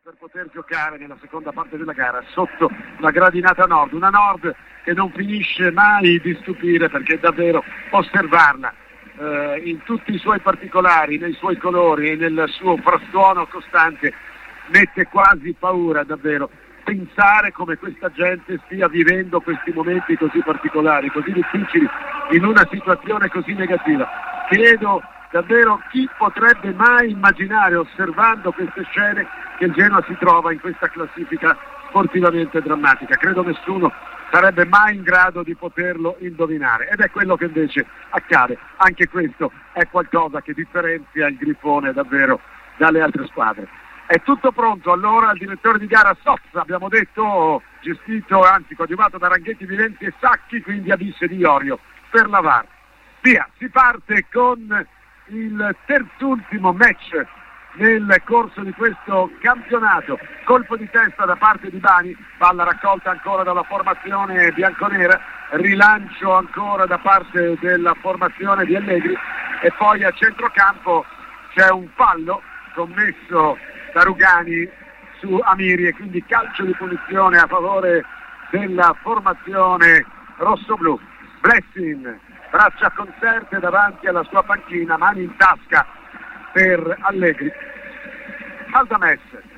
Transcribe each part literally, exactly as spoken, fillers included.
per poter giocare nella seconda parte della gara sotto la gradinata nord, una nord che non finisce mai di stupire, perché davvero osservarla eh, in tutti i suoi particolari, nei suoi colori e nel suo frastuono costante mette quasi paura, davvero pensare come questa gente stia vivendo questi momenti così particolari, così difficili, in una situazione così negativa. Chiedo davvero chi potrebbe mai immaginare, osservando queste scene, che il Genoa si trova in questa classifica sportivamente drammatica. Credo nessuno sarebbe mai in grado di poterlo indovinare, ed è quello che invece accade. Anche questo è qualcosa che differenzia il Grifone davvero dalle altre squadre. È tutto pronto allora il direttore di gara Sozza, abbiamo detto, gestito, anzi coadiuvato da Ranghetti, Viventi e Sacchi, quindi Abisse di Iorio per la V A R. Via, si parte con il terzultimo match nel corso di questo campionato. Colpo di testa da parte di Bani, palla raccolta ancora dalla formazione bianconera, rilancio ancora da parte della formazione di Allegri, e poi a centrocampo c'è un fallo commesso da Rugani su Amiri, e quindi calcio di punizione a favore della formazione rossoblù. Blessing, braccia concerte davanti alla sua panchina, mani in tasca per Allegri. Aldames,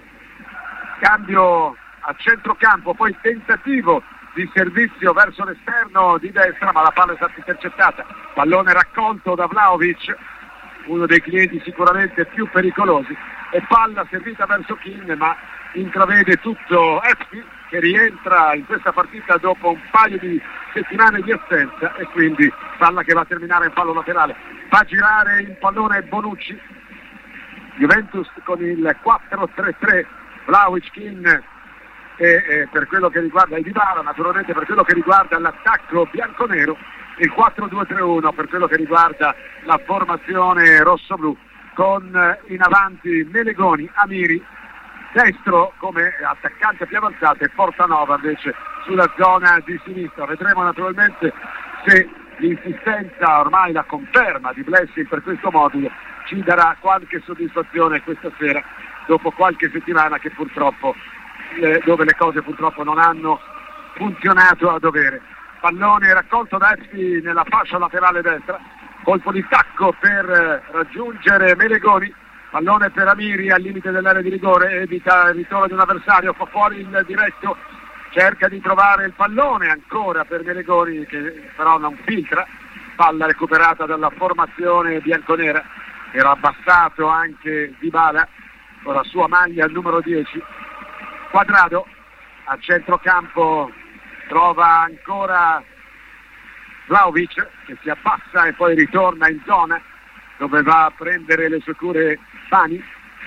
cambio a centrocampo, poi tentativo di servizio verso l'esterno di destra, ma la palla è stata intercettata. Pallone raccolto da Vlahovic, uno dei clienti sicuramente più pericolosi, e palla servita verso King, ma intravede tutto Espi, che rientra in questa partita dopo un paio di settimane di assenza, e quindi palla che va a terminare in fallo laterale. Va a girare il pallone Bonucci. Juventus con il quattro tre tre, Vlahovic, King e, e per quello che riguarda il Dybala, naturalmente per quello che riguarda l'attacco bianconero, il quattro due tre uno per quello che riguarda la formazione rossoblù, con in avanti Melegoni, Amiri, destro come attaccante più avanzato, e Portanova invece sulla zona di sinistra. Vedremo naturalmente se l'insistenza, ormai la conferma di Blessing per questo modulo, ci darà qualche soddisfazione questa sera, dopo qualche settimana che purtroppo eh, dove le cose purtroppo non hanno funzionato a dovere. Pallone raccolto da Espi nella fascia laterale destra, colpo di tacco per eh, raggiungere Melegoni, pallone per Amiri al limite dell'area di rigore, evita il ritorno di un avversario, fa fuori il diretto, cerca di trovare il pallone ancora per Melegoni, che però non filtra. Palla recuperata dalla formazione bianconera, era abbassato anche Dybala con la sua maglia al numero dieci. Quadrado a centrocampo trova ancora Vlahovic, che si abbassa e poi ritorna in zona dove va a prendere le sue cure Bani.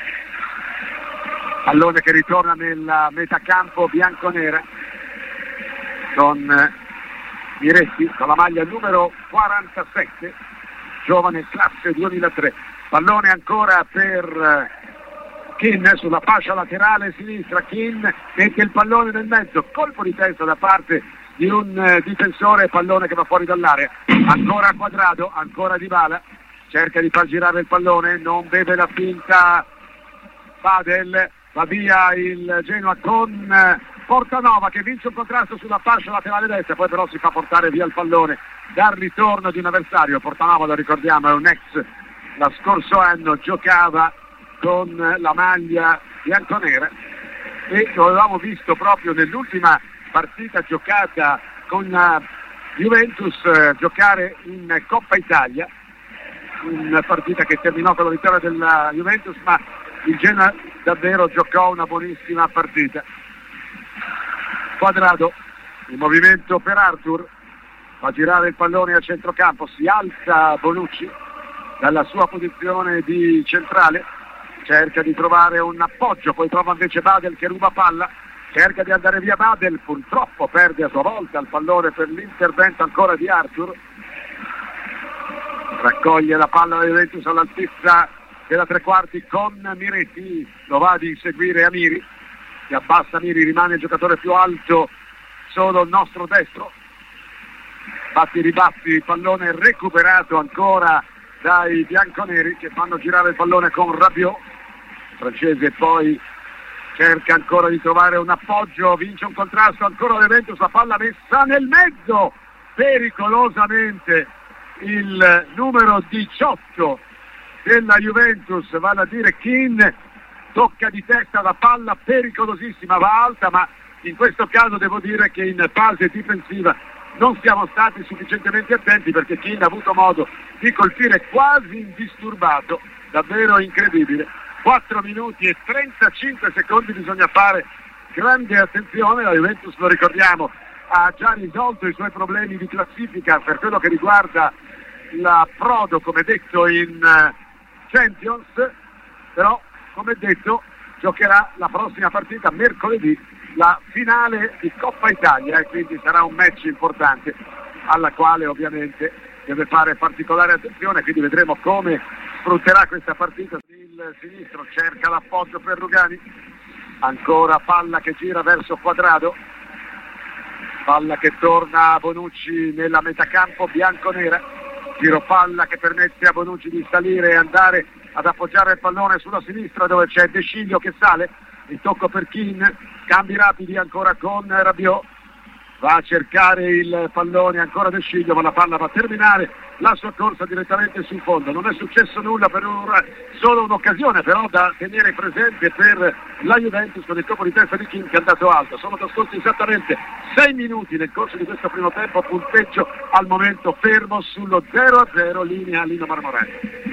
Pallone che ritorna nella metacampo bianconera con Miretti con la maglia numero quarantasette, giovane classe duemilatré. Pallone ancora per Kin sulla fascia laterale sinistra. Kin mette il pallone nel mezzo, colpo di testa da parte di un difensore, pallone che va fuori dall'area. Ancora Quadrado, ancora Dybala, cerca di far girare il pallone, non vede la finta Badel, va via il Genoa con Portanova che vince un contrasto sulla fascia laterale destra, poi però si fa portare via il pallone dal ritorno di un avversario. Portanova, lo ricordiamo, è un ex, la scorso anno giocava con la maglia bianconera e lo avevamo visto proprio nell'ultima partita giocata con la Juventus eh, giocare in Coppa Italia, una partita che terminò con la vittoria della Juventus, ma il Genoa davvero giocò una buonissima partita. Quadrado, il movimento per Arthur, fa girare il pallone a centrocampo, si alza Bonucci dalla sua posizione di centrale, cerca di trovare un appoggio, poi trova invece Badel che ruba palla, cerca di andare via Badel, purtroppo perde a sua volta il pallone per l'intervento ancora di Arthur, raccoglie la palla della Juventus all'altezza della tre quarti con Miretti, lo va ad inseguire Amiri, si abbassa Amiri, rimane il giocatore più alto solo il nostro destro, batti ribatti, il pallone recuperato ancora dai bianconeri che fanno girare il pallone con Rabiot, francese, poi cerca ancora di trovare un appoggio, vince un contrasto, ancora Juventus, la palla messa nel mezzo, pericolosamente il numero diciotto della Juventus, vale a dire Keane, tocca di testa la palla pericolosissima, va alta, ma in questo caso devo dire che in fase difensiva non siamo stati sufficientemente attenti, perché Keane ha avuto modo di colpire quasi indisturbato, davvero incredibile. quattro minuti e trentacinque secondi, bisogna fare grande attenzione. La Juventus, lo ricordiamo, ha già risolto i suoi problemi di classifica per quello che riguarda l'approdo, come detto, in Champions, però come detto giocherà la prossima partita mercoledì, la finale di Coppa Italia, e quindi sarà un match importante alla quale ovviamente deve fare particolare attenzione, quindi vedremo come sfrutterà questa partita. Il sinistro cerca l'appoggio per Rugani, ancora palla che gira verso Quadrado, palla che torna a Bonucci nella metacampo bianconera, giro palla che permette a Bonucci di salire e andare ad appoggiare il pallone sulla sinistra dove c'è De Sciglio che sale, il tocco per Keane, cambi rapidi ancora con Rabiot, va a cercare il pallone ancora De Sciglio, ma la palla va a terminare la sua corsa direttamente sul fondo. Non è successo nulla per un, solo un'occasione però da tenere presente per la Juventus, con il colpo di testa di Keane che è andato alto. Sono trascorsi esattamente sei minuti nel corso di questo primo tempo, punteggio al momento fermo sullo zero a zero, linea Lino Marmorelli.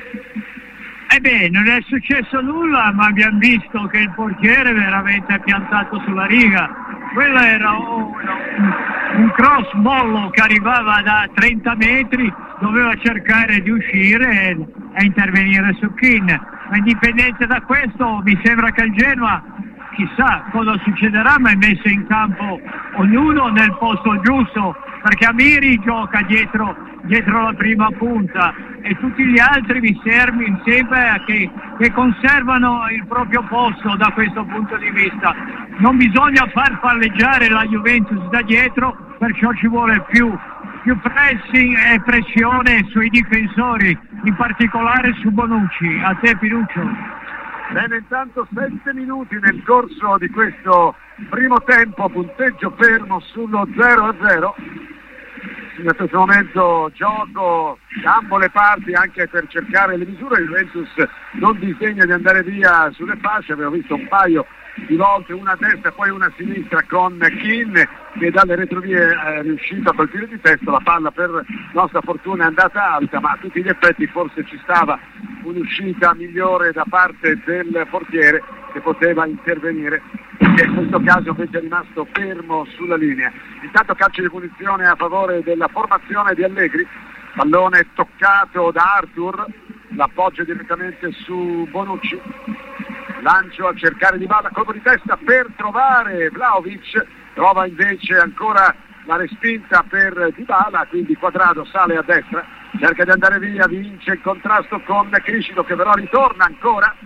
Eh beh, non è successo nulla, ma abbiamo visto che il portiere veramente è piantato sulla riga. Quello era un, un cross mollo che arrivava da trenta metri, doveva cercare di uscire e, e intervenire su Keane. Ma indipendente da questo, mi sembra che il Genoa, chissà cosa succederà, ma è messo in campo ognuno nel posto giusto, perché Amiri gioca dietro, dietro la prima punta e tutti gli altri mi servono sempre che, che conservano il proprio posto da questo punto di vista. Non bisogna far palleggiare la Juventus da dietro, perciò ci vuole più, più pressing e pressione sui difensori, in particolare su Bonucci. A te Pinuccio. Bene, intanto sette minuti nel corso di questo primo tempo, punteggio fermo sullo zero a zero. In questo momento gioco da ambo le parti anche per cercare le misure. Il Juventus non disegna di andare via sulle fasce, abbiamo visto un paio di volte, una a destra e poi una a sinistra con Keane che dalle retrovie è riuscito a colpire di testa, la palla per nostra fortuna è andata alta, ma a tutti gli effetti forse ci stava un'uscita migliore da parte del portiere che poteva intervenire, che in questo caso invece è rimasto fermo sulla linea. Intanto calcio di punizione a favore della formazione di Allegri, pallone toccato da Arthur, l'appoggio direttamente su Bonucci, lancio a cercare Dybala, colpo di testa per trovare Vlahovic, trova invece ancora la respinta per Dybala, quindi Quadrado sale a destra, cerca di andare via, vince il contrasto con Criscito che però ritorna ancora,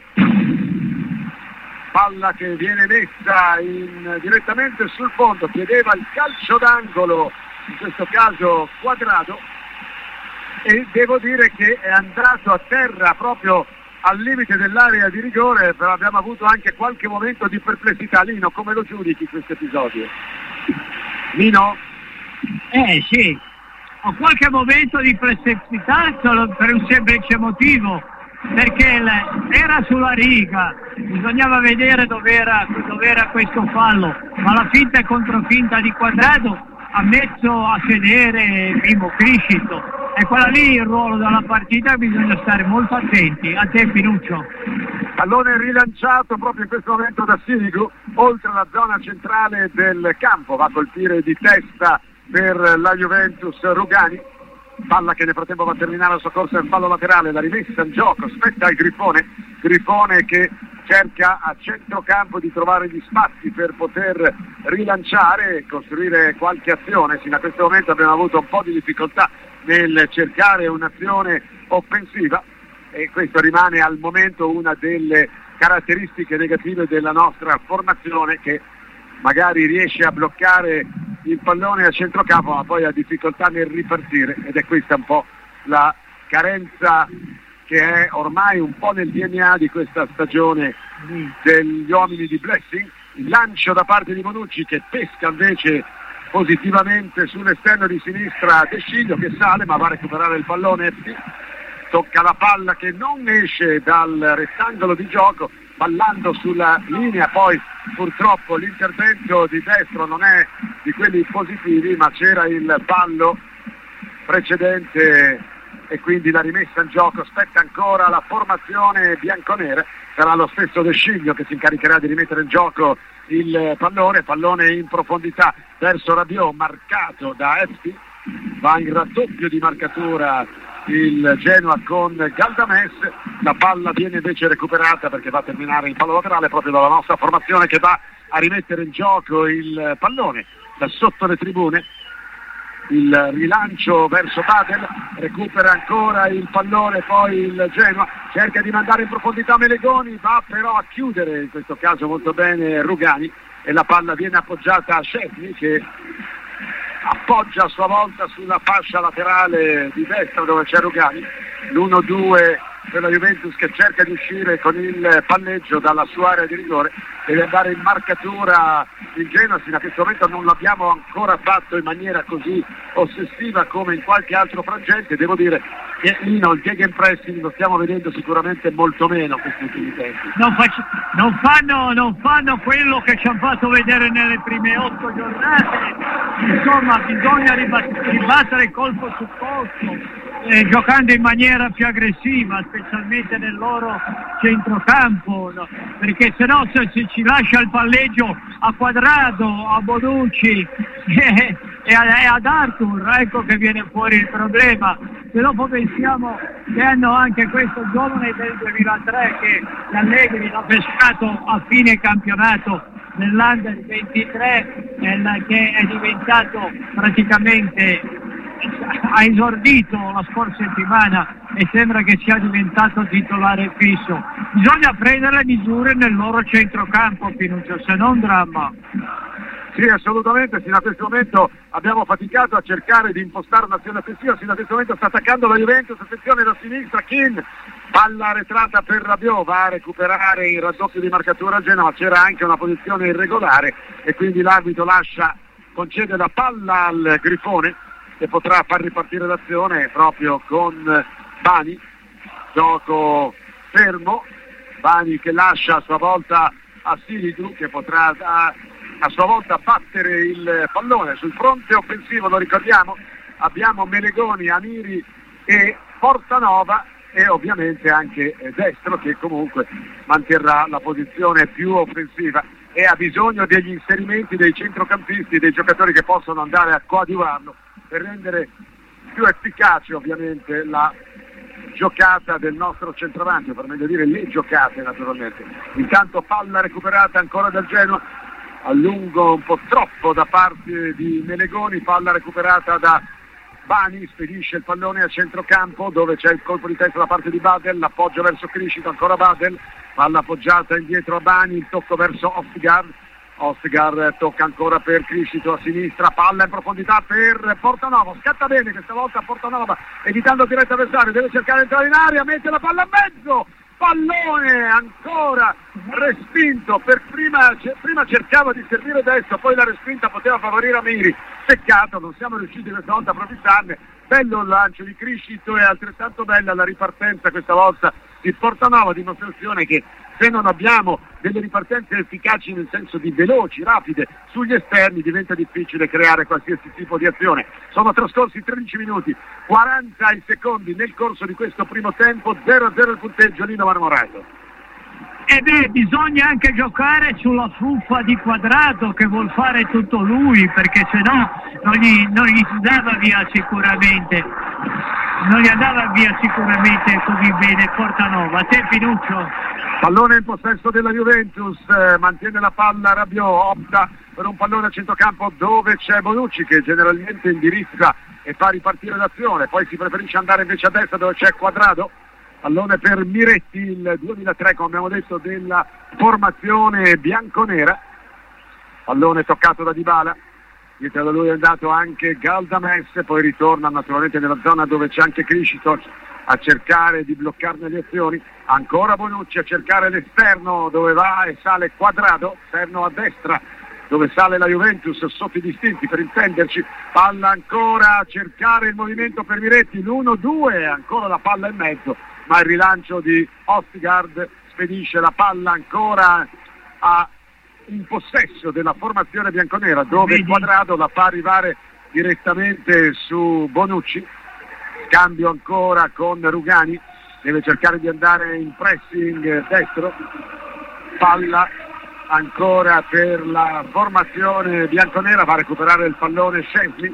palla che viene messa in, direttamente sul fondo, chiedeva il calcio d'angolo, in questo caso Quadrado, e devo dire che è andato a terra proprio al limite dell'area di rigore, però abbiamo avuto anche qualche momento di perplessità. Lino, come lo giudichi questo episodio? Lino? Eh sì, ho qualche momento di perplessità solo per un semplice motivo, perché era sulla riga, bisognava vedere dove era, dove era questo fallo, ma la finta e controfinta di Quadrado ha messo a sedere Mimo Criscito, e quella lì il ruolo della partita, bisogna stare molto attenti. A te Pinuccio. Pallone rilanciato proprio in questo momento da Sirigu, oltre la zona centrale del campo, va a colpire di testa per la Juventus Rugani, palla che nel frattempo va a terminare la sua corsa nel fallo laterale, la rimessa in gioco, spetta al Grifone, Grifone che cerca a centrocampo di trovare gli spazi per poter rilanciare e costruire qualche azione. Sino a questo momento abbiamo avuto un po' di difficoltà nel cercare un'azione offensiva e questo rimane al momento una delle caratteristiche negative della nostra formazione, che magari riesce a bloccare il pallone a centrocampo ma poi ha difficoltà nel ripartire, ed è questa un po' la carenza che è ormai un po' nel D N A di questa stagione degli uomini di Blessing. Il lancio da parte di Bonucci che pesca invece positivamente sull'esterno di sinistra De Sciglio, che sale ma va a recuperare il pallone. Tocca la palla che non esce dal rettangolo di gioco, ballando sulla linea. Poi purtroppo l'intervento di destro non è di quelli positivi, ma c'era il fallo precedente e quindi la rimessa in gioco. Spetta ancora la formazione bianconera, sarà lo stesso De Sciglio che si incaricherà di rimettere in gioco il pallone, pallone in profondità verso Rabiot, marcato da Efti, va in raddoppio di marcatura il Genoa con Galdames, la palla viene invece recuperata perché va a terminare il fallo laterale proprio dalla nostra formazione, che va a rimettere in gioco il pallone da sotto le tribune. Il rilancio verso Badel, recupera ancora il pallone, poi il Genoa cerca di mandare in profondità Melegoni, va però a chiudere in questo caso molto bene Rugani e la palla viene appoggiata a Szczęsny, che appoggia a sua volta sulla fascia laterale di destra dove c'è Rugani. L'uno due per la Juventus che cerca di uscire con il palleggio dalla sua area di rigore, deve andare in marcatura il Genoa. Fino a questo momento non l'abbiamo ancora fatto in maniera così ossessiva come in qualche altro frangente. Devo dire che Lino, il gegenpressing lo stiamo vedendo sicuramente molto meno questi ultimi tempi. Non, faccio, non, fanno, non fanno quello che ci hanno fatto vedere nelle prime otto giornate, insomma bisogna ribat- ribattere il colpo su colpo, eh, giocando in maniera più aggressiva, specialmente nel loro centrocampo, no? Perché se no se, se ci lascia il palleggio a Quadrado, a Bonucci eh, e, a, e ad Arthur, ecco che viene fuori il problema. Se dopo pensiamo che hanno anche questo giovane del duemilatré che Allegri l'ha pescato a fine campionato nell'Under ventitré, nel, che è diventato praticamente, ha esordito la scorsa settimana e sembra che sia diventato titolare fisso. Bisogna prendere le misure nel loro centrocampo, Pinuccio, se non dramma. Sì, assolutamente, fino a questo momento abbiamo faticato a cercare di impostare un'azione offensiva, fino a questo momento sta attaccando la Juventus, attenzione da sinistra, Kin, palla arretrata per Rabiot, va a recuperare il raddoppio di marcatura a Genova, c'era anche una posizione irregolare e quindi l'arbitro lascia, concede la palla al Grifone che potrà far ripartire l'azione proprio con Bani, gioco fermo, Bani che lascia a sua volta a Silidru che potrà a, a sua volta battere il pallone. Sul fronte offensivo, lo ricordiamo, abbiamo Melegoni, Amiri e Portanova e ovviamente anche Destro che comunque manterrà la posizione più offensiva e ha bisogno degli inserimenti dei centrocampisti, dei giocatori che possono andare a coadiuvarlo per rendere più efficace ovviamente la giocata del nostro centravanti, per meglio dire le giocate naturalmente. Intanto palla recuperata ancora dal Genoa, a lungo un po' troppo da parte di Melegoni, palla recuperata da Bani, spedisce il pallone a centrocampo dove c'è il colpo di testa da parte di Badel, l'appoggio verso Criscito, ancora Badel, palla appoggiata indietro a Bani, il tocco verso Ostigard, Ostigard tocca ancora per Criscito a sinistra, palla in profondità per Portanova, scatta bene questa volta Portanova, evitando il diretto avversario, deve cercare di entrare in aria, mette la palla a mezzo, pallone ancora respinto, per prima, prima cercava di servire destro, poi la respinta poteva favorire Amiri, peccato, non siamo riusciti questa volta a approfittarne. Bello il lancio di Criscito e altrettanto bella la ripartenza questa volta di Portanova, dimostrazione che se non abbiamo delle ripartenze efficaci nel senso di veloci, rapide, sugli esterni diventa difficile creare qualsiasi tipo di azione. Sono trascorsi tredici minuti, quaranta secondi nel corso di questo primo tempo, zero a zero il punteggio, Lino Marmorato. E beh, bisogna anche giocare sulla fuffa di Quadrado che vuol fare tutto lui, perché se no non gli, non gli si dava via sicuramente, non gli andava via sicuramente così bene Portanova. A te Pinuccio. Pallone in possesso della Juventus, eh, mantiene la palla Rabiot, opta per un pallone a centrocampo dove c'è Bonucci che generalmente indirizza e fa ripartire l'azione, poi si preferisce andare invece a destra dove c'è Quadrado. Pallone per Miretti, il duemilatré come abbiamo detto della formazione bianconera, pallone toccato da Dybala, dietro da lui è andato anche Galdames, poi ritorna naturalmente nella zona dove c'è anche Criscito, a cercare di bloccarne le azioni, ancora Bonucci a cercare l'esterno dove va e sale Quadrado, esterno a destra dove sale la Juventus sotto i distinti per intenderci, palla ancora a cercare il movimento per Miretti, l'uno due, ancora la palla in mezzo, ma il rilancio di Ostigard spedisce la palla ancora a, in possesso della formazione bianconera, dove Quadrado la fa arrivare direttamente su Bonucci, cambio ancora con Rugani, deve cercare di andare in pressing destro, palla ancora per la formazione bianconera, va a recuperare il pallone Szczęsny.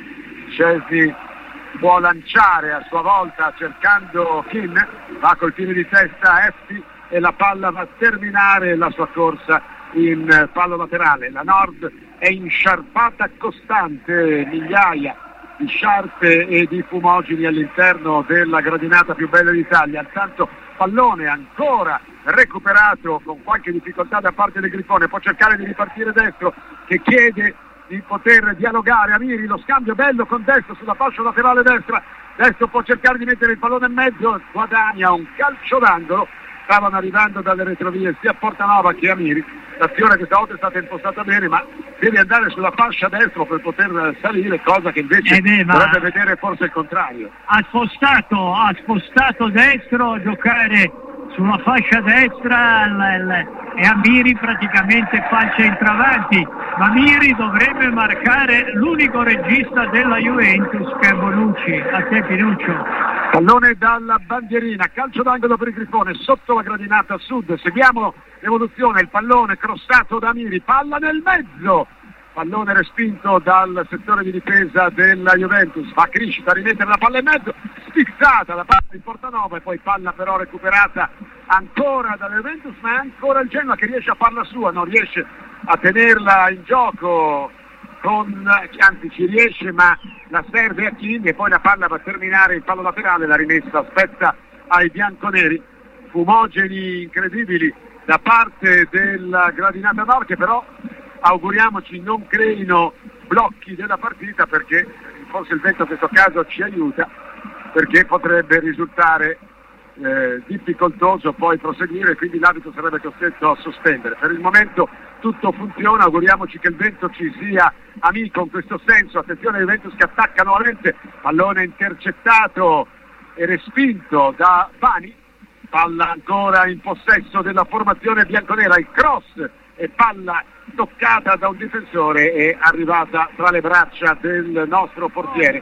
Szczęsny può lanciare a sua volta cercando Kim, va col tiro di testa Efti e la palla va a terminare la sua corsa in fallo laterale. La Nord è in sciarpata costante, migliaia di sciarpe e di fumogeni all'interno della gradinata più bella d'Italia. Intanto pallone ancora recuperato con qualche difficoltà da parte del Grifone, può cercare di ripartire destro che chiede di poter dialogare Amiri, lo scambio bello con destro sulla fascia laterale destra, destro può cercare di mettere il pallone in mezzo, guadagna un calcio d'angolo, stavano arrivando dalle retrovie sia Portanova che Amiri, l'azione questa volta è stata impostata bene, ma deve andare sulla fascia destra per poter salire, cosa che invece eh beh, dovrebbe vedere forse il contrario. Ha spostato, ha spostato destro a giocare sulla fascia destra l- l- e Amiri praticamente fa il centravanti, ma Amiri dovrebbe marcare l'unico regista della Juventus che è Bonucci. A te Pinuccio. Pallone dalla bandierina, calcio d'angolo per il Grifone sotto la gradinata a sud, seguiamo l'evoluzione, il pallone crossato da Amiri, palla nel mezzo, pallone respinto dal settore di difesa della Juventus, fa crescita, rimettere la palla in mezzo, spizzata da parte di Portanova e poi palla però recuperata ancora dalla Juventus, ma è ancora il Genoa che riesce a farla sua, non riesce a tenerla in gioco, con, anzi ci riesce ma la serve a King e poi la palla va a terminare il fallo laterale, la rimessa aspetta ai bianconeri, fumogeni incredibili da parte della gradinata nord che però auguriamoci non creino blocchi della partita, perché forse il vento in questo caso ci aiuta, perché potrebbe risultare eh, difficoltoso poi proseguire, quindi l'arbitro sarebbe costretto a sospendere. Per il momento tutto funziona, auguriamoci che il vento ci sia amico in questo senso. Attenzione ai Juventus che attacca nuovamente, pallone intercettato e respinto da Bani, palla ancora in possesso della formazione bianconera, il cross e palla toccata da un difensore e arrivata tra le braccia del nostro portiere.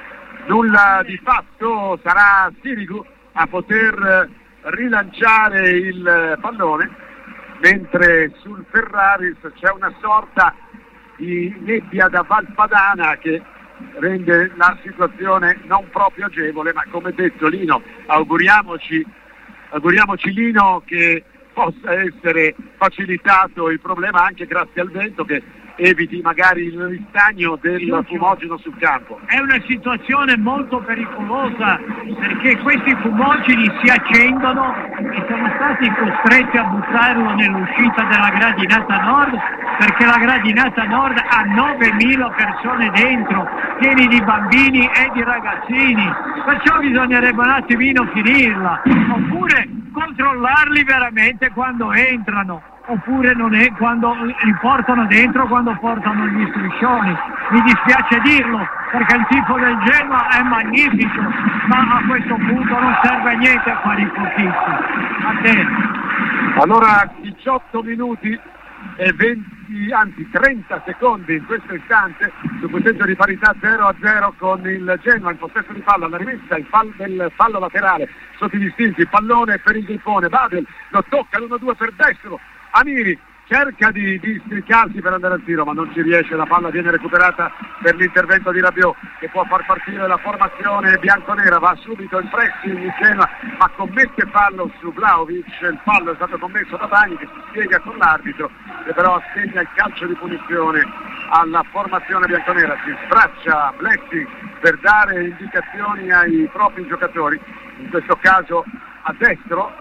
Nulla di fatto, sarà Sirigu a poter rilanciare il pallone, mentre sul Ferraris c'è una sorta di nebbia da Valpadana che rende la situazione non proprio agevole, ma come detto Lino, auguriamoci, auguriamoci Lino che possa essere facilitato il problema anche grazie al vento che eviti magari il ristagno del fumogeno sul campo. È una situazione molto pericolosa perché questi fumogeni si accendono e sono stati costretti a buttarlo nell'uscita della gradinata nord, perché la gradinata nord ha novemila persone dentro, pieni di bambini e di ragazzini, perciò bisognerebbe un attimino finirla, oppure controllarli veramente quando entrano, oppure non è quando li portano dentro, quando portano gli striscioni. Mi dispiace dirlo perché il tifo del Genoa è magnifico, ma a questo punto non serve a niente a fare i pochissimi. A te. Allora diciotto minuti e venti, anzi trenta secondi in questo istante, su punteggio di parità zero a zero con il Genoa in possesso di palla, alla rimessa il fallo del fallo laterale sotto i distinti, pallone per il Grifone, Badel lo tocca l'uno due per destro, Amiri cerca di, di stricarsi per andare al tiro ma non ci riesce, la palla viene recuperata per l'intervento di Rabiot che può far partire la formazione bianconera, va subito il pressing in Genoa ma commette fallo su Vlahovic, il fallo è stato commesso da Bagni che si spiega con l'arbitro che però assegna il calcio di punizione alla formazione bianconera, si sbraccia Blessing per dare indicazioni ai propri giocatori, in questo caso a destro,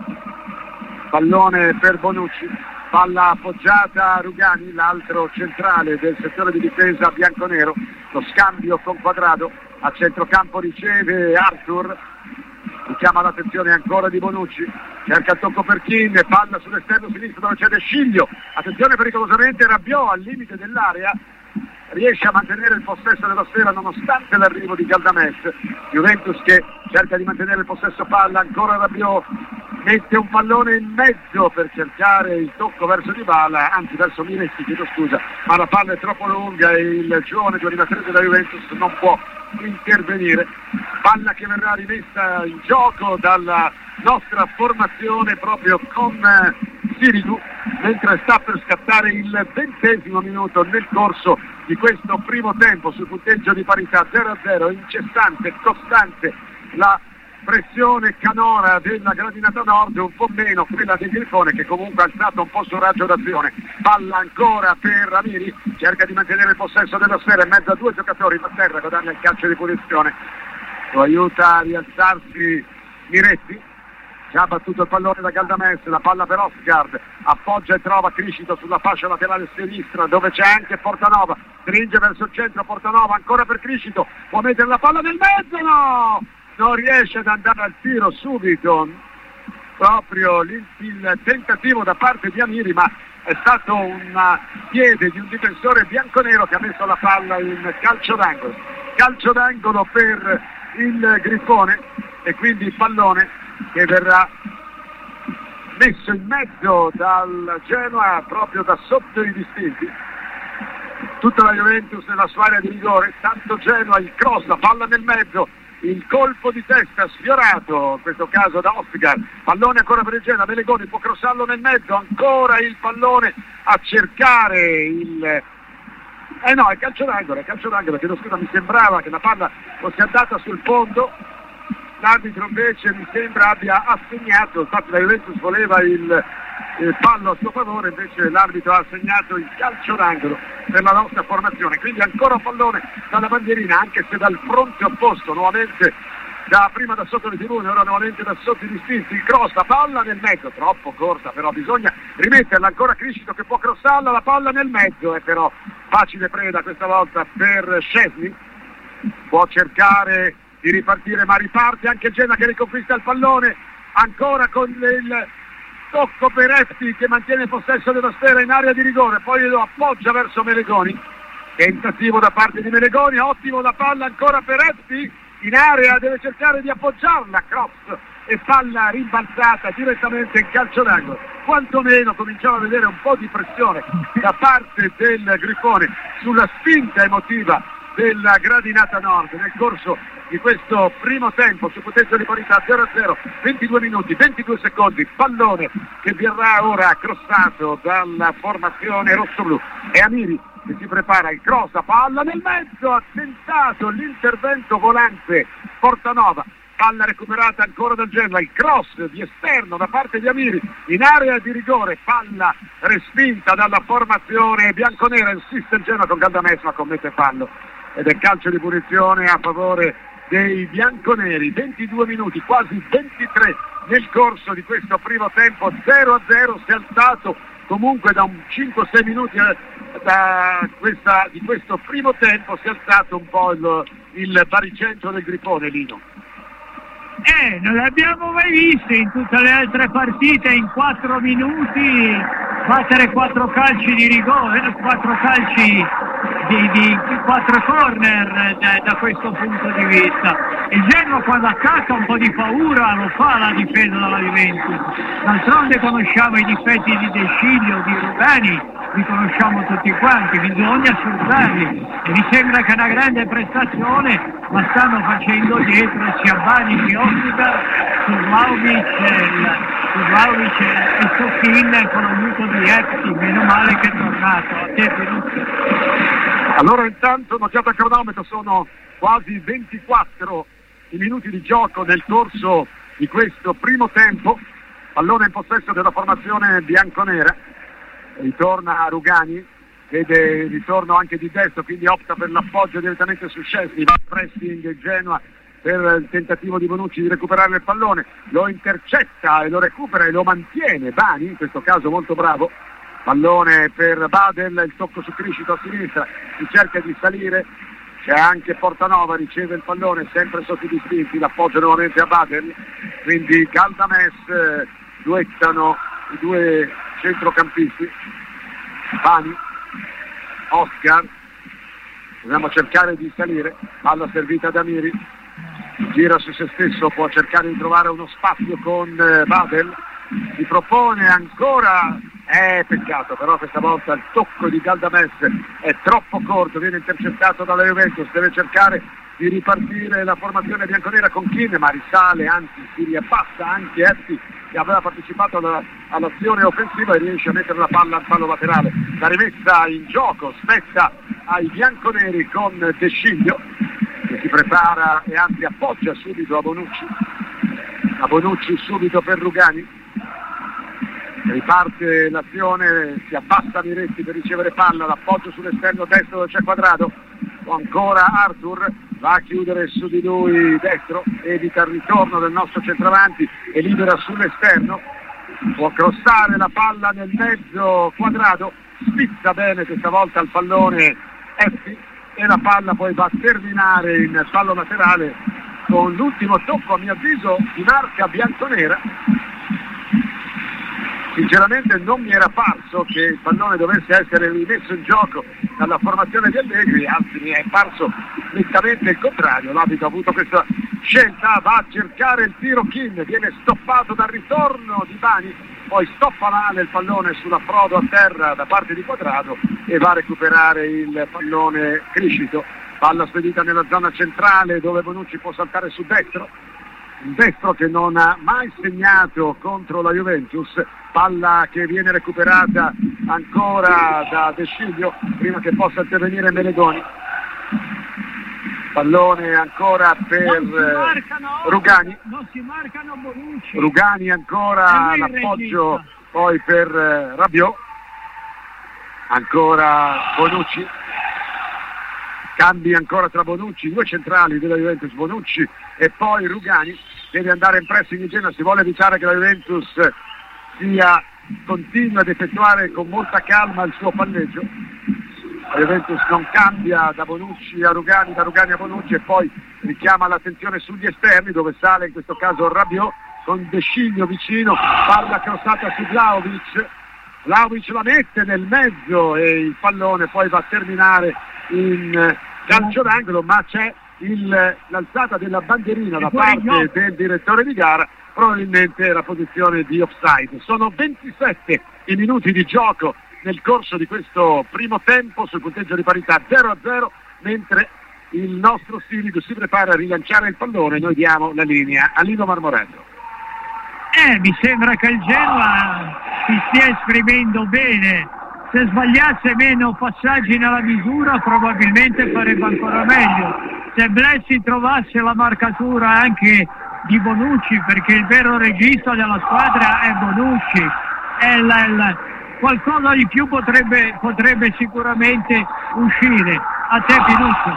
pallone per Bonucci, palla appoggiata a Rugani, l'altro centrale del settore di difesa bianconero, lo scambio con Quadrado, a centrocampo riceve Arthur, richiama l'attenzione ancora di Bonucci, cerca il tocco per Kin, palla sull'esterno sinistro dove c'è De Sciglio, attenzione pericolosamente Rabiot al limite dell'area, riesce a mantenere il possesso della sfera nonostante l'arrivo di Galdames. Juventus che cerca di mantenere il possesso palla, ancora Rabiot, mette un pallone in mezzo per cercare il tocco verso Dybala, anzi verso Miretti, chiedo scusa, ma la palla è troppo lunga e il giovane duemilatredici della Juventus non può intervenire. Palla che verrà rimessa in gioco dalla nostra formazione proprio con Sirigu, mentre sta per scattare il ventesimo minuto nel corso di questo primo tempo sul punteggio di parità zero a zero, incessante, costante la pressione canora della Gradinata Nord, un po' meno quella del Grifone che comunque ha alzato un po' sul raggio d'azione. Palla ancora per Amiri, cerca di mantenere il possesso della sfera in mezzo a due giocatori, ma terra guadagna il calcio di punizione, lo aiuta a rialzarsi Miretti, già battuto il pallone da Galdames, la palla per Osgard, appoggia e trova Criscito sulla fascia laterale sinistra dove c'è anche Portanova, stringe verso il centro Portanova, ancora per Criscito, può mettere la palla nel mezzo, no! Non riesce ad andare al tiro subito, proprio il, il tentativo da parte di Amiri, ma è stato un piede di un difensore bianconero che ha messo la palla in calcio d'angolo. Calcio d'angolo per il Grifone e quindi il pallone che verrà messo in mezzo dal Genoa proprio da sotto i distinti. Tutta la Juventus nella sua area di rigore, tanto Genoa, il cross, la palla nel mezzo, il colpo di testa sfiorato, in questo caso da Oscar, pallone ancora per il Genoa, Melegoni può crossarlo nel mezzo, ancora il pallone a cercare il... Eh no, è calcio d'angolo, è calcio d'angolo, chiedo scusa, mi sembrava che la palla fosse andata sul fondo, l'arbitro invece mi sembra abbia assegnato, infatti la Juventus voleva il, il fallo a suo favore, invece l'arbitro ha assegnato il calcio d'angolo per la nostra formazione, quindi ancora un pallone dalla bandierina, anche se dal fronte opposto, nuovamente da prima da sotto le tribune, ora nuovamente da sotto i distinti, il cross, la palla nel mezzo, troppo corta però bisogna rimetterla, ancora Criscito che può crossarla, la palla nel mezzo, è però facile preda questa volta per Szczesny, può cercare di ripartire ma riparte anche Genoa che riconquista il pallone, ancora con il tocco per Efti che mantiene il possesso della sfera in area di rigore, poi lo appoggia verso Melegoni, tentativo da parte di Melegoni, ottimo la palla ancora per Efti, in area deve cercare di appoggiarla, cross e palla rimbalzata direttamente in calcio d'angolo. Quantomeno cominciamo a vedere un po' di pressione da parte del Grifone sulla spinta emotiva della Gradinata Nord nel corso di questo primo tempo su punteggio di parità zero a zero, ventidue minuti, ventidue secondi, pallone che verrà ora crossato dalla formazione rossoblu e Amiri che si prepara il cross, a palla nel mezzo, ha tentato l'intervento volante Portanova, palla recuperata ancora dal Genoa, il cross di esterno da parte di Amiri in area di rigore, palla respinta dalla formazione bianconera, insiste il Genoa con Galdames ma commette fallo ed è calcio di punizione a favore dei bianconeri. Ventidue minuti, quasi ventitré nel corso di questo primo tempo, zero a zero, si è alzato comunque da un cinque sei minuti da questa, di questo primo tempo, si è alzato un po' il, il baricentro del Grifone, Lino. Eh, non l'abbiamo mai visto in tutte le altre partite in quattro minuti battere quattro calci di rigore, quattro calci di, di quattro corner da, da questo punto di vista. Il Genoa quando attacca un po' di paura lo fa la difesa della Juventus. D'altronde conosciamo i difetti di De Sciglio, di Rugani, li conosciamo tutti quanti, bisogna sfruttarli e mi sembra che è una grande prestazione, ma stanno facendo dietro sia Bani che Oscar su Vlahovic su Vlahovic e su Kin con l'aiuto di Efti, meno male che è tornato. A te Pinuzzi. Allora intanto notiamo il cronometro, sono quasi ventiquattro i minuti di gioco nel corso di questo primo tempo, pallone in possesso della formazione bianconera, ritorna a Rugani, vede il ritorno anche di Desto, quindi opta per l'appoggio direttamente su Szczesny, pressing Genoa per il tentativo di Bonucci di recuperare il pallone, lo intercetta e lo recupera e lo mantiene Bani, in questo caso molto bravo, pallone per Badel, il tocco su Criscito a sinistra, si cerca di salire c'è anche Portanova, riceve il pallone sempre sotto i distinti, l'appoggio nuovamente a Badel, quindi Galdames, eh, duettano i due centrocampisti, Bani, Oscar, dobbiamo cercare di salire, palla servita da Miri, gira su se stesso, può cercare di trovare uno spazio con eh, Badel, si propone ancora, è peccato, però questa volta il tocco di Galdames è troppo corto, viene intercettato dalla Juventus, deve cercare di ripartire la formazione bianconera con Keane, ma risale, anzi si riabbassa anche Etti, che aveva partecipato alla, all'azione offensiva, e riesce a mettere la palla al palo laterale. La rimessa in gioco spetta ai bianconeri con De Sciglio, che si prepara e anzi appoggia subito a Bonucci, a Bonucci subito per Rugani. Riparte l'azione, si abbassa Miretti per ricevere palla, l'appoggio sull'esterno destro dove c'è Quadrado, o ancora Arthur, va a chiudere su di lui destro, evita il ritorno del nostro centravanti e libera sull'esterno, può crossare la palla nel mezzo Quadrado, spizza bene questa volta il pallone Effi e la palla poi va a terminare in fallo laterale con l'ultimo tocco, a mio avviso, di marca bianconera. Sinceramente non mi era parso che il pallone dovesse essere rimesso in gioco dalla formazione di Allegri, anzi mi è parso nettamente il contrario. L'arbitro ha avuto questa scelta, va a cercare il tiro Keane, viene stoppato dal ritorno di Bani, poi stoppa male il pallone sull'approdo a terra da parte di Quadrado e va a recuperare il pallone Criscito. Palla spedita nella zona centrale dove Bonucci può saltare su destro, il destro che non ha mai segnato contro la Juventus, palla che viene recuperata ancora da De Sciglio prima che possa intervenire Melegoni, pallone ancora per marcano, Rugani, non si marcano Bonucci. Rugani ancora l'appoggio poi per Rabiot, ancora Bonucci, cambi ancora tra Bonucci, due centrali della Juventus, Bonucci e poi Rugani, deve andare in pressing in Genoa, si vuole evitare che la Juventus sia continua ad effettuare con molta calma il suo palleggio. La Juventus non cambia da Bonucci a Rugani, da Rugani a Bonucci, e poi richiama l'attenzione sugli esterni dove sale in questo caso Rabiot con De Sciglio vicino, palla crossata su Vlahovic, Vlahovic la mette nel mezzo e il pallone poi va a terminare in calcio d'angolo, ma c'è il, l'alzata della bandierina da parte del direttore di gara, probabilmente era posizione di offside. Sono ventisette i minuti di gioco nel corso di questo primo tempo sul punteggio di parità zero a zero, mentre il nostro Sirigu si prepara a rilanciare il pallone. Noi diamo la linea a Lino Marmorato. Eh, mi sembra che il Genoa si stia esprimendo bene. Se sbagliasse meno passaggi nella misura probabilmente farebbe ancora meglio. Se Blessi trovasse la marcatura anche di Bonucci, perché il vero regista della squadra è Bonucci, è la, la, qualcosa di più potrebbe, potrebbe sicuramente uscire. A te Pinuccio.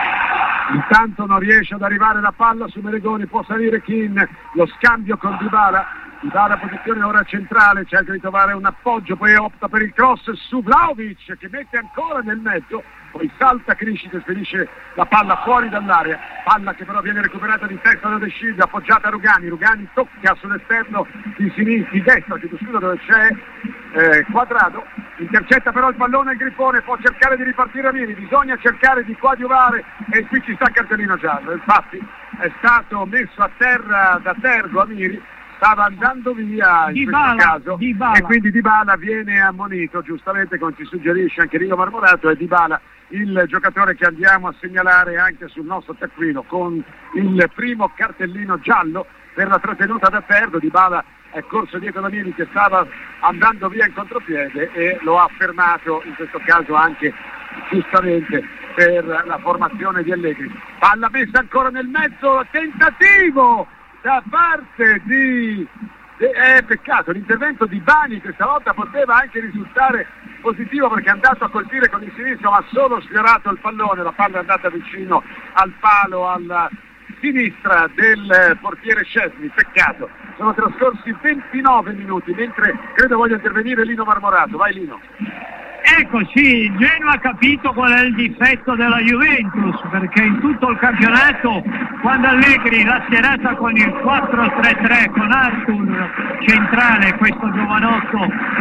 Intanto non riesce ad arrivare la palla su Melegoni, può salire Keane, lo scambio con Dybala, Dybala posizione ora centrale, cerca di trovare un appoggio, poi opta per il cross su Vlahovic che mette ancora nel mezzo, poi salta Criscito e spedisce la palla fuori dall'area, palla che però viene recuperata di testa da De Sciglio, appoggiata a Rugani, Rugani tocca sull'esterno di sinistra, di destra, che scusa, dove c'è eh, Quadrado, intercetta però il pallone il Grifone, può cercare di ripartire a Miri, bisogna cercare di coadiuvare e qui ci sta cartellino giallo, infatti è stato messo a terra da Tergo a Miri, stava andando via in Dybala, questo caso Dybala. E quindi Dybala viene ammonito, giustamente come ci suggerisce anche Rino Marmorato, è Dybala il giocatore che andiamo a segnalare anche sul nostro taccuino con il primo cartellino giallo per la trattenuta da Tergo. Dybala è corso dietro da Miri che stava andando via in contropiede e lo ha fermato in questo caso anche giustamente per la formazione di Allegri. Palla messa ancora nel mezzo, tentativo da parte di... Eh, peccato, l'intervento di Bani questa volta poteva anche risultare positivo perché è andato a colpire con il sinistro ma solo sfiorato il pallone, la palla è andata vicino al palo alla sinistra del portiere Szczesny, peccato. Sono trascorsi ventinove minuti mentre credo voglia intervenire Lino Marmorato. Vai Lino. Ecco, sì, il Genoa ha capito qual è il difetto della Juventus, perché in tutto il campionato, quando Allegri l'ha schierata con il quattro tre tre, con Arthur centrale, questo giovanotto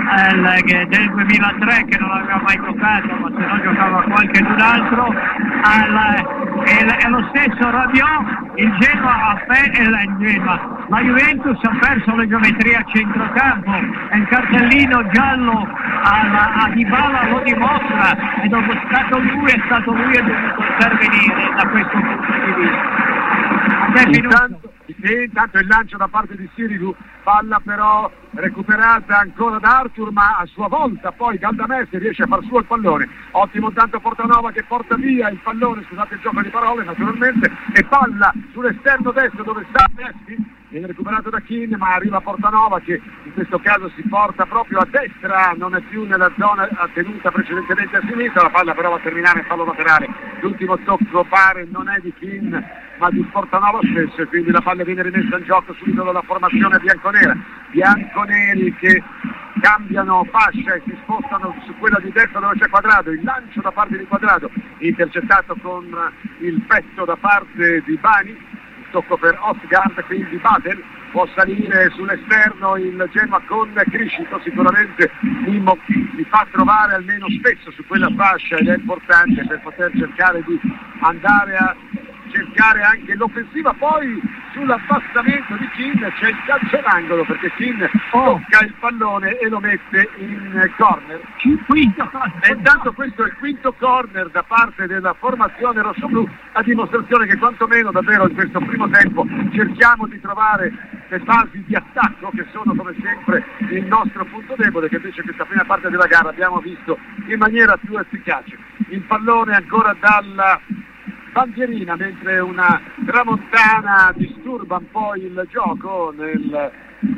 eh, del duemilatré che non aveva mai giocato, ma se no giocava qualche d'un altro, al, e, e lo stesso Rabiot, il Genoa ha perso, il Genoa, la Juventus ha perso la geometria a centrocampo, e il cartellino giallo alla, a Dybala lo dimostra, e dopo è stato lui, è stato lui è dovuto intervenire da questo punto di vista. Intanto, intanto il lancio da parte di Sirigu, palla però recuperata ancora da Arthur, ma a sua volta poi Galdamese riesce a far suo il pallone. Ottimo tanto Portanova che porta via il pallone, scusate il gioco di parole naturalmente, e palla sull'esterno destro dove sta Messi, viene recuperato da Keane, ma arriva Portanova che in questo caso si porta proprio a destra, non è più nella zona tenuta precedentemente a sinistra, la palla però va a terminare in fallo laterale. L'ultimo tocco pare non è di Keane ma di Portanova stesso, e quindi la palla viene rimessa in gioco subito dalla formazione bianconera. Bianconeri che cambiano fascia e si spostano su quella di destra dove c'è Quadrado, il lancio da parte di Quadrado intercettato con il petto da parte di Bani, tocco per Osgard, quindi Badel può salire sull'esterno il Genoa con Criscito, sicuramente Mimmo li fa trovare almeno spesso su quella fascia ed è importante per poter cercare di andare a cercare anche l'offensiva. Poi sull'abbassamento di Keane c'è il calcio d'angolo, perché Keane oh. tocca il pallone e lo mette in corner. Quinto. E intanto questo è il quinto corner da parte della formazione rossoblù, a dimostrazione che quantomeno davvero in questo primo tempo cerchiamo di trovare le fasi di attacco che sono come sempre il nostro punto debole, che invece questa prima parte della gara abbiamo visto in maniera più efficace. Il pallone ancora dalla bandierina, mentre una tramontana disturba un po' il gioco nel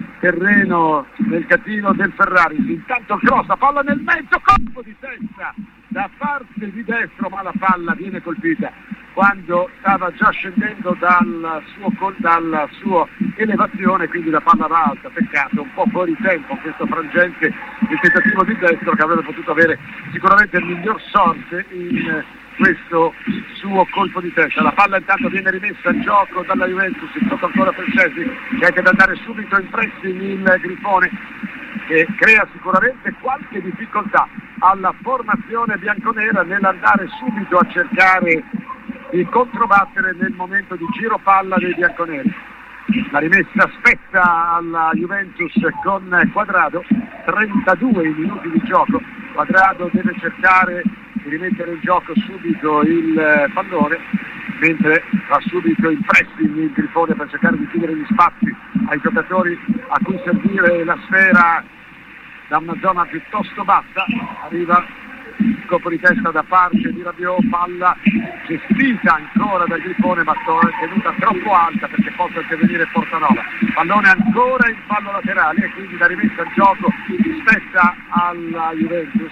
terreno del catino del Ferrari. Intanto il cross, palla nel mezzo, colpo di testa da parte di destro, ma la palla viene colpita quando stava già scendendo dal suo, dal suo elevazione, quindi la palla va alta. Peccato, un po' fuori tempo questo frangente, il tentativo di destro che avrebbe potuto avere sicuramente il miglior sorte in questo suo colpo di testa. La palla intanto viene rimessa in gioco dalla Juventus, il tocco ancora per Cesi, che ha da andare subito in pressing il Grifone, che crea sicuramente qualche difficoltà alla formazione bianconera nell'andare subito a cercare di controbattere nel momento di giro palla dei bianconeri. La rimessa spetta alla Juventus con Quadrado, trentadue minuti di gioco. Quadrado deve cercare di rimettere in gioco subito il pallone, mentre va subito in pressing il Grifone per cercare di chiudere gli spazi ai giocatori a cui servire la sfera da una zona piuttosto bassa. Arriva il colpo di testa da parte di Rabiot, palla gestita ancora dal Grifone ma tenuta troppo alta perché possa intervenire Portanova. Pallone ancora in fallo laterale e quindi la rimessa in gioco spetta alla Juventus.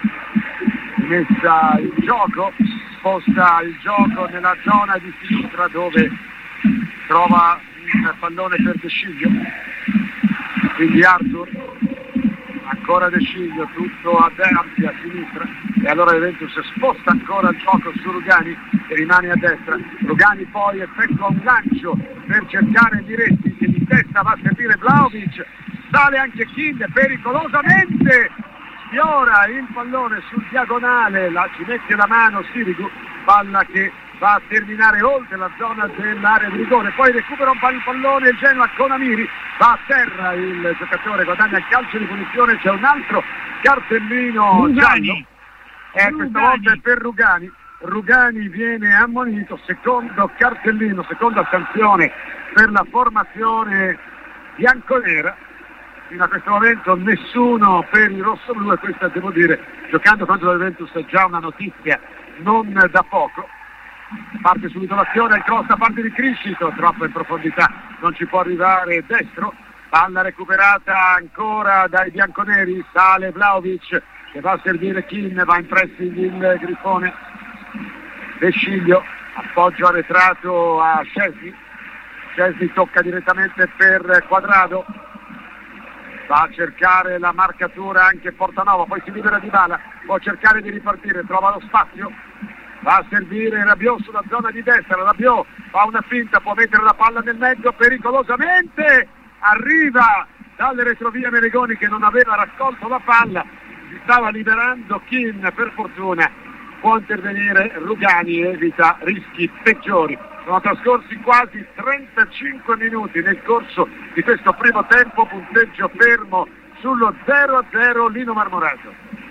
Messa in gioco, sposta il gioco nella zona di sinistra dove trova un pallone per De Sciglio, quindi Arthur, ancora De Sciglio, tutto a destra, a sinistra, e allora Juventus sposta ancora il gioco su Rugani che rimane a destra. Rugani poi effettua un lancio per cercare Miretti che di testa va a servire Vlahovic, sale anche Keane pericolosamente, sfiora il pallone sul diagonale, la, ci mette la mano Sirigu, palla che va a terminare oltre la zona dell'area di rigore, poi recupera un po' il pallone il Genoa con Amiri, va a terra il giocatore, guadagna il calcio di punizione, c'è un altro cartellino Rugani. giallo, eh, questa volta è per Rugani. Rugani viene ammonito, secondo cartellino, seconda sanzione per la formazione bianconera. Fino a questo momento nessuno per i rossoblù, e questa devo dire, giocando contro la Juventus, è già una notizia non da poco. Parte subito l'azione, il cross da parte di Criscito, troppo in profondità, non ci può arrivare destro, palla recuperata ancora dai bianconeri, sale Vlahovic che va a servire Keane, va in pressing il Grifone. De Sciglio, appoggio arretrato a Scesni, Scesni tocca direttamente per Quadrado, va a cercare la marcatura anche Portanova, poi si libera Dybala, può cercare di ripartire, trova lo spazio, va a servire Rabiot sulla zona di destra, Rabiot fa una finta, può mettere la palla nel mezzo pericolosamente, arriva dalle retrovie Melegoni che non aveva raccolto la palla, si stava liberando Kin, per fortuna può intervenire Rugani e evita rischi peggiori. Sono trascorsi quasi trentacinque minuti nel corso di questo primo tempo, punteggio fermo sullo zero a zero Lino Marmorato.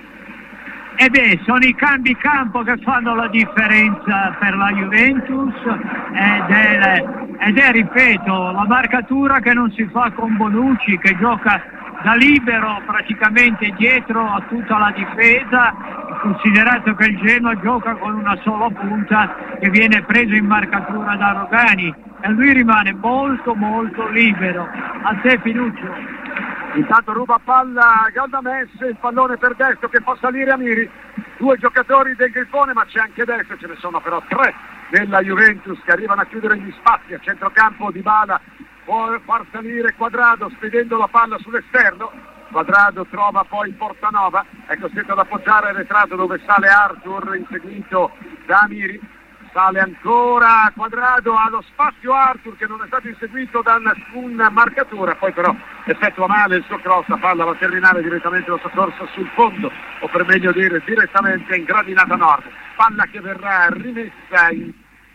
E beh, sono i cambi campo che fanno la differenza per la Juventus ed è, ed è, ripeto, la marcatura che non si fa con Bonucci, che gioca da libero praticamente dietro a tutta la difesa, considerato che il Genoa gioca con una sola punta che viene preso in marcatura da Rugani e lui rimane molto molto libero. A te Pinuccio. Intanto ruba palla Galdames, il pallone per destro che fa salire Amiri, due giocatori del Grifone, ma c'è anche destro, ce ne sono però tre della Juventus che arrivano a chiudere gli spazi. A centrocampo Dybala può far salire Quadrado spedendo la palla sull'esterno, Quadrado trova poi Portanova, è costretto ad appoggiare il retrato dove sale Arthur inseguito da Amiri, sale ancora Quadrado, ha lo spazio Arthur che non è stato inseguito da nessuna marcatura, poi però effettua male il suo cross, la palla va a terminare direttamente lo soccorso sul fondo, o per meglio dire direttamente in gradinata nord, palla che verrà rimessa in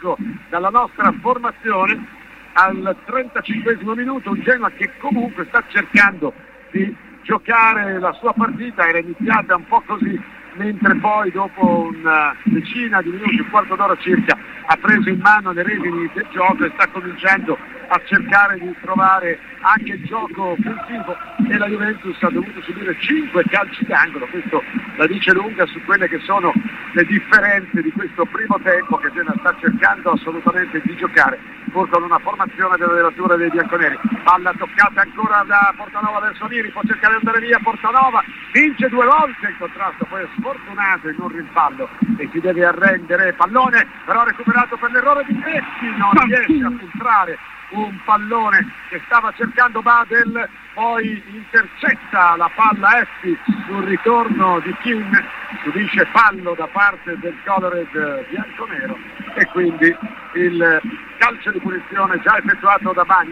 dalla nostra formazione al trentacinquesimo minuto, un Genoa che comunque sta cercando di giocare la sua partita, era iniziata un po' così, mentre poi dopo una decina di minuti, un quarto d'ora circa, ha preso in mano le redini del gioco e sta cominciando a cercare di trovare anche il gioco offensivo, e la Juventus ha dovuto subire cinque calci d'angolo. Questo la dice lunga su quelle che sono le differenze di questo primo tempo che Genoa sta cercando assolutamente di giocare, pur con una formazione della relatura dei bianconeri. Palla toccata ancora da Portanova verso Amiri, può cercare di andare via Portanova, vince due volte il contrasto, poi è sfortunato in un rimpallo e si deve arrendere. Pallone però recuperato per l'errore di Messi, non riesce a filtrare un pallone che stava cercando Badel, poi intercetta la palla Effic sul ritorno di Kim, subisce fallo da parte del Colored bianconero e quindi il calcio di punizione già effettuato da Bani.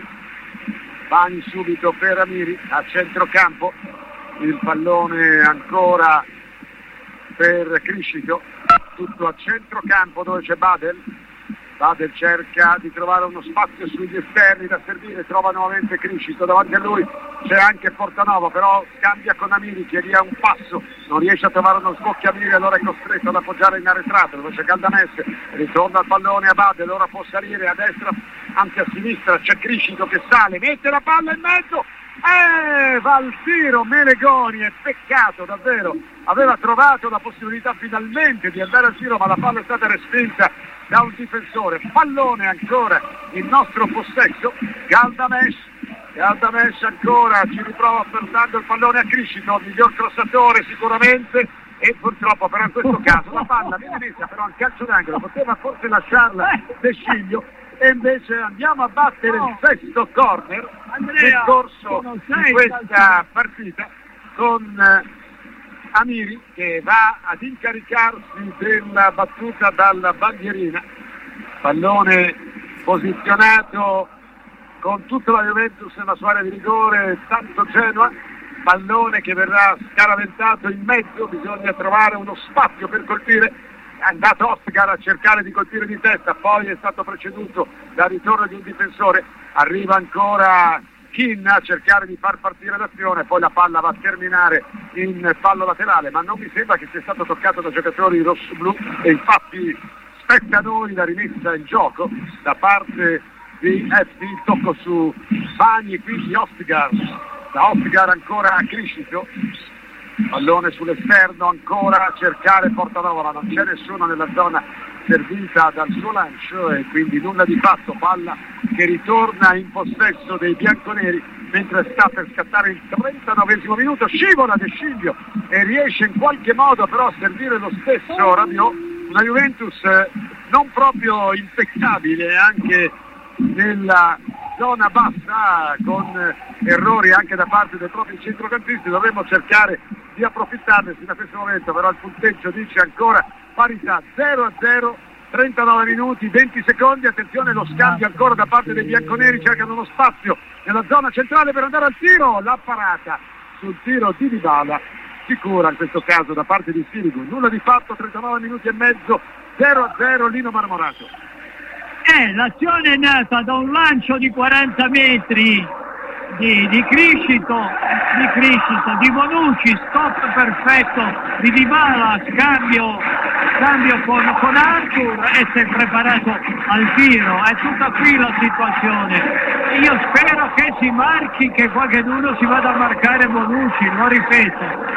Bani subito per Amiri a centrocampo, il pallone ancora per Criscito, tutto a centrocampo dove c'è Badel. Badel cerca di trovare uno spazio sugli esterni da servire, trova nuovamente Criscito, davanti a lui c'è anche Portanova, però scambia con Amiri che via un passo, non riesce a trovare uno sbocchio Amiri, allora è costretto ad appoggiare in arretrato dove c'è Galdames, ritorna il pallone a Badel, ora può salire a destra, anzi a sinistra c'è Criscito che sale, mette la palla in mezzo, e va al tiro Melegoni, è peccato davvero, aveva trovato la possibilità finalmente di andare al tiro ma la palla è stata respinta da un difensore. Pallone ancora in nostro possesso, Galdames, Galdames ancora ci riprova portando il pallone a Criscito, miglior crossatore sicuramente, e purtroppo però in questo caso la palla viene messa però al calcio d'angolo, poteva forse lasciarla De Sciglio, e invece andiamo a battere il sesto corner nel corso di questa partita con Amiri che va ad incaricarsi della battuta dalla bandierina, pallone posizionato con tutta la Juventus nella sua area di rigore, tanto Genoa, pallone che verrà scaraventato in mezzo, bisogna trovare uno spazio per colpire, è andato Oscar a cercare di colpire di testa, poi è stato preceduto dal ritorno di un difensore, arriva ancora Kin a cercare di far partire l'azione, poi la palla va a terminare in fallo laterale, ma non mi sembra che sia stato toccato da giocatori rossoblu e infatti spetta a noi la rimessa in gioco da parte di F, il tocco su Bagni, quindi Ostigar, da Ostigar ancora a Criscito, pallone sull'esterno ancora a cercare Portanova, ma non c'è nessuno nella zona servita dal suo lancio e quindi nulla di fatto, palla che ritorna in possesso dei bianconeri mentre sta per scattare il trentanovesimo minuto, scivola De Sciglio e riesce in qualche modo però a servire lo stesso Rabiot, una Juventus non proprio impeccabile anche nella zona bassa con errori anche da parte dei propri centrocampisti. Dovremmo cercare di approfittarne fino a questo momento, però il punteggio dice ancora parità zero a zero, trentanove minuti, venti secondi. Attenzione, lo scambio ancora da parte dei bianconeri, cercano uno spazio nella zona centrale per andare al tiro, la parata sul tiro di Dybala, sicura in questo caso da parte di Sirigu. Nulla di fatto, trentanove minuti e mezzo, zero a zero, Lino Marmorato. Eh, l'azione è nata da un lancio di quaranta metri di, di Criscito, di Criscito, di Bonucci, stop perfetto di Dybala, scambio, scambio con, con Arthur e si è preparato al tiro. È tutta qui la situazione. Io spero che si marchi, che qualcuno si vada a marcare Bonucci, lo ripeto.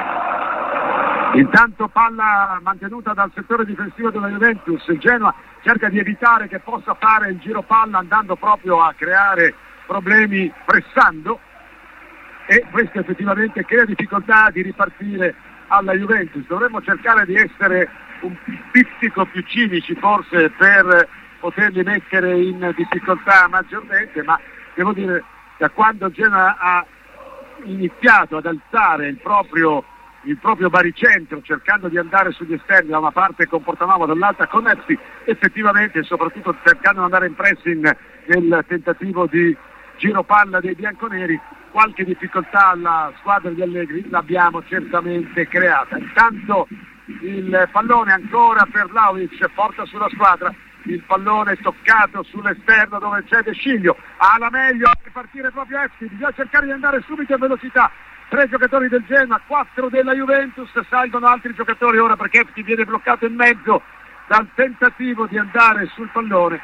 Intanto palla mantenuta dal settore difensivo della Juventus. Il Genoa cerca di evitare che possa fare il giro palla andando proprio a creare problemi pressando, e questo effettivamente crea difficoltà di ripartire alla Juventus. Dovremmo cercare di essere un pizzico più cinici forse per poterli mettere in difficoltà maggiormente, ma devo dire, da quando il Genoa ha iniziato ad alzare il proprio il proprio baricentro, cercando di andare sugli esterni da una parte con Portanova, dall'altra con Epsi, effettivamente, soprattutto cercando di andare in pressing nel tentativo di giro palla dei bianconeri, qualche difficoltà alla squadra di Allegri l'abbiamo certamente creata. Intanto il pallone ancora per Vlahovic, porta sulla squadra, il pallone toccato sull'esterno dove c'è De Sciglio, ha la meglio per partire proprio Epsi, bisogna cercare di andare subito in velocità. Tre giocatori del Genoa, quattro della Juventus, salgono altri giocatori ora perché Epsi viene bloccato in mezzo dal tentativo di andare sul pallone.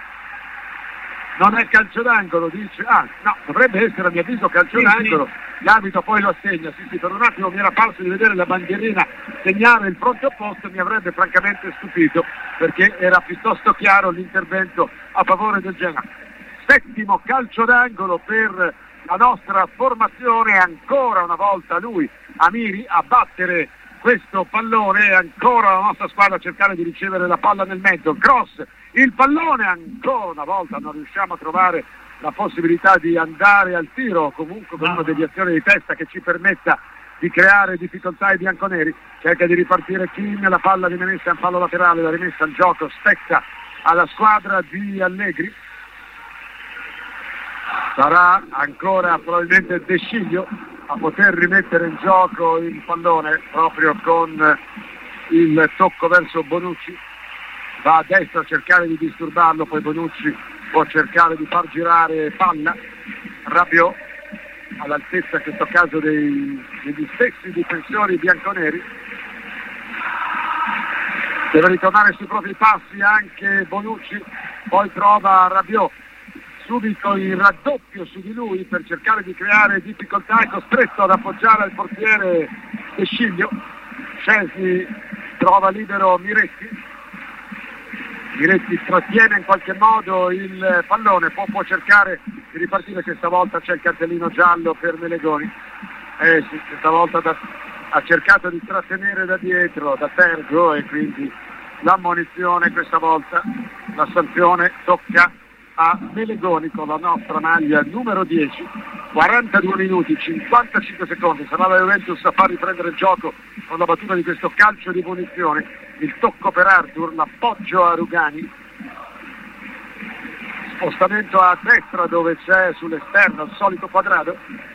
Non è calcio d'angolo, dice, ah no, dovrebbe essere a mio avviso calcio d'angolo, l'arbitro poi lo assegna. Sì sì, per un attimo mi era parso di vedere la bandierina segnare il fronte opposto, mi avrebbe francamente stupito perché era piuttosto chiaro l'intervento a favore del Genoa. Settimo calcio d'angolo per la nostra formazione, ancora una volta lui, Amiri, a battere questo pallone, ancora la nostra squadra a cercare di ricevere la palla nel mezzo, il cross, il pallone, ancora una volta non riusciamo a trovare la possibilità di andare al tiro, comunque con una deviazione di testa che ci permetta di creare difficoltà ai bianconeri. Cerca di ripartire Kim, la palla rimessa in fallo laterale, la rimessa in gioco spetta alla squadra di Allegri. Sarà ancora probabilmente De Sciglio a poter rimettere in gioco il pallone proprio con il tocco verso Bonucci. Va a destra a cercare di disturbarlo, poi Bonucci può cercare di far girare palla. Rabiot all'altezza in questo caso dei, degli stessi difensori bianconeri. Deve ritornare sui propri passi anche Bonucci, poi trova Rabiot. Subito il raddoppio su di lui per cercare di creare difficoltà, è costretto ad appoggiare al portiere De Sciglio. Scesni trova libero Miretti, Miretti trattiene in qualche modo il pallone, può, può cercare di ripartire, questa volta c'è il cartellino giallo per Melegoni. Eh sì, questa volta da, ha cercato di trattenere da dietro, da Tergo, e quindi l'ammonizione questa volta, la sanzione tocca a Melegoni con la nostra maglia numero dieci. Quarantadue minuti, cinquantacinque secondi, sarà la Juventus a far riprendere il gioco con la battuta di questo calcio di punizione. Il tocco per Arthur, l'appoggio a Rugani, spostamento a destra dove c'è sull'esterno il solito quadrato,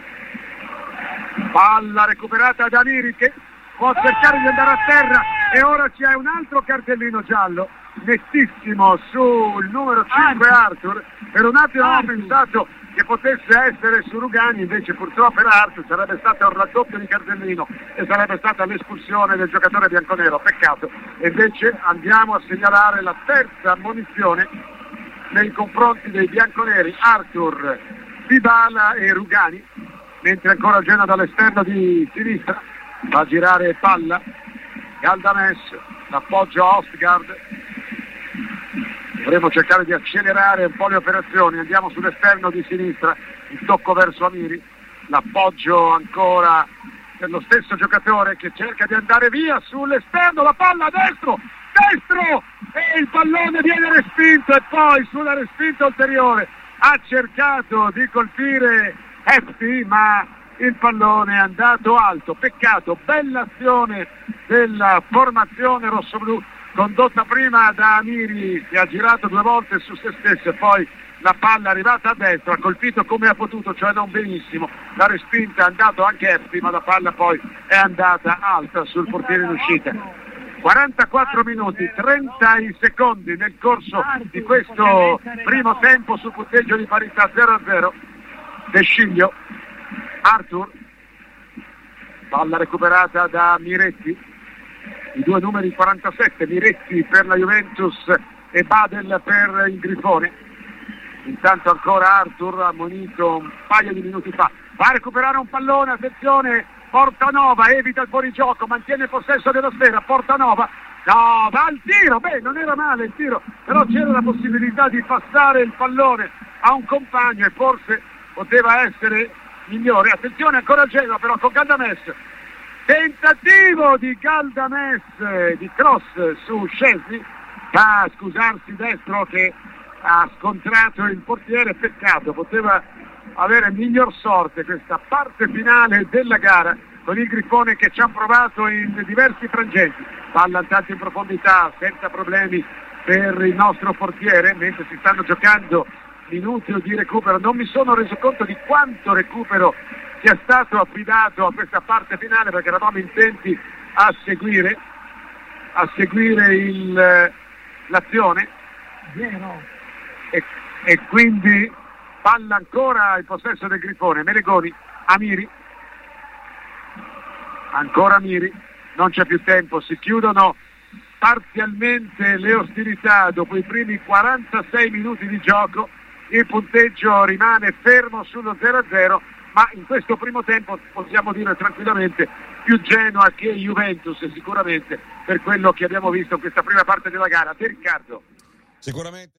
palla recuperata da Amiri che può cercare di andare a terra, e ora c'è un altro cartellino giallo nettissimo sul numero cinque Arthur. Per un attimo ho pensato che potesse essere su Rugani, invece purtroppo per Arthur sarebbe stato un raddoppio di cartellino e sarebbe stata l'espulsione del giocatore bianconero, peccato. E invece andiamo a segnalare la terza ammonizione nei confronti dei bianconeri, Arthur, Dybala e Rugani, mentre ancora Genoa dall'esterno di sinistra va a girare palla, Galdames, l'appoggio a Ostgaard. Dovremo cercare di accelerare un po' le operazioni, andiamo sull'esterno di sinistra, il tocco verso Amiri, l'appoggio ancora per lo stesso giocatore che cerca di andare via sull'esterno, la palla a destro, destro, e il pallone viene respinto, e poi sulla respinta ulteriore ha cercato di colpire Hefti, ma il pallone è andato alto. Peccato, bella azione della formazione rossoblù, condotta prima da Amiri, che ha girato due volte su se stesso e poi la palla è arrivata a destra, ha colpito come ha potuto, cioè non benissimo, la respinta è andato anche Hefti, ma la palla poi è andata alta sul portiere in uscita. quarantaquattro minuti, trenta secondi nel corso di questo primo tempo sul punteggio di parità zero a zero. De Sciglio, Arthur, palla recuperata da Miretti, i due numeri quarantasette, Miretti per la Juventus e Badel per il Grifone. Intanto ancora Arthur, ammonito un paio di minuti fa, va a recuperare un pallone, attenzione, Portanova evita il fuorigioco, mantiene il possesso della sfera, Portanova, no, va al tiro, beh, non era male il tiro, però c'era la possibilità di passare il pallone a un compagno e forse poteva essere migliore. Attenzione ancora Genova però con Galdames, tentativo di Galdames di cross su Scesni, va a scusarsi destro che ha scontrato il portiere, peccato, poteva avere miglior sorte questa parte finale della gara con il Grifone che ci ha provato in diversi frangenti, palla tanto in profondità senza problemi per il nostro portiere, mentre si stanno giocando minuti di recupero. Non mi sono reso conto di quanto recupero sia stato affidato a questa parte finale, perché eravamo intenti a seguire a seguire il, l'azione e, e quindi palla ancora in possesso del Grifone. Melegoni, Amiri, ancora Amiri, non c'è più tempo, si chiudono parzialmente le ostilità dopo i primi quarantasei minuti di gioco, il punteggio rimane fermo sullo zero a zero, ma in questo primo tempo possiamo dire tranquillamente più Genoa che Juventus sicuramente per quello che abbiamo visto in questa prima parte della gara. De Riccardo. Sicuramente.